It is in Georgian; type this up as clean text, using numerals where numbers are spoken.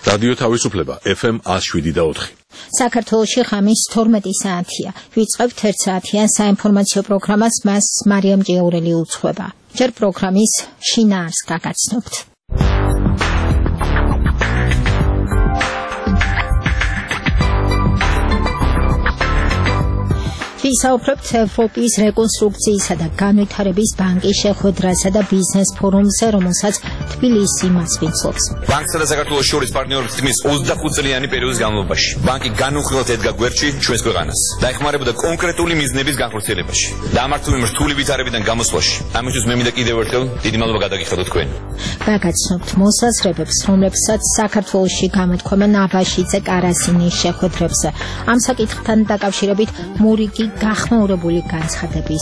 რადიო თავისუფლება FM 107.4. საქართველოში ღამის 12 საათია. ვიწყებთ 1 საათიან საინფორმაციო პროგრამას, მას მარიამ ჭიაურელი უძღვება. ჯერ პროგრამის შინაარსს გაგაცნობთ. ვისაუბრებთ ევროპის რეკონსტრუქციისა და განვითარების ბანკის შეხვედრასა და ბიზნეს ფორუმზე, რომელსაც თბილისი მასპინძლობს. ბანკსა და საქართველოს შორის პარტნიორობის თქმის 25 წლიანი პერიოდის განმავლობაში ბანკი განუხრელად ედგა გვერდში ჩვენს ქვეყანას და ეხმარებოდა კონკრეტული მიზნების განხორციელებაში და ამართული რთული ვითარებიდან გამოსვლაში. ამისთვის მე მინდა კიდევ ერთხელ დიდი მადლობა გადაგიხადოთ თქვენ. გაგაცნობთ მოსაზრებებს, რომლებსაც საქართველოში გამოთქვამენ აბაშიძე კარასინის შეხვედრებზე. ამ საკითხთან დაკავშირებით მურიგი გახმაურებული განცხადების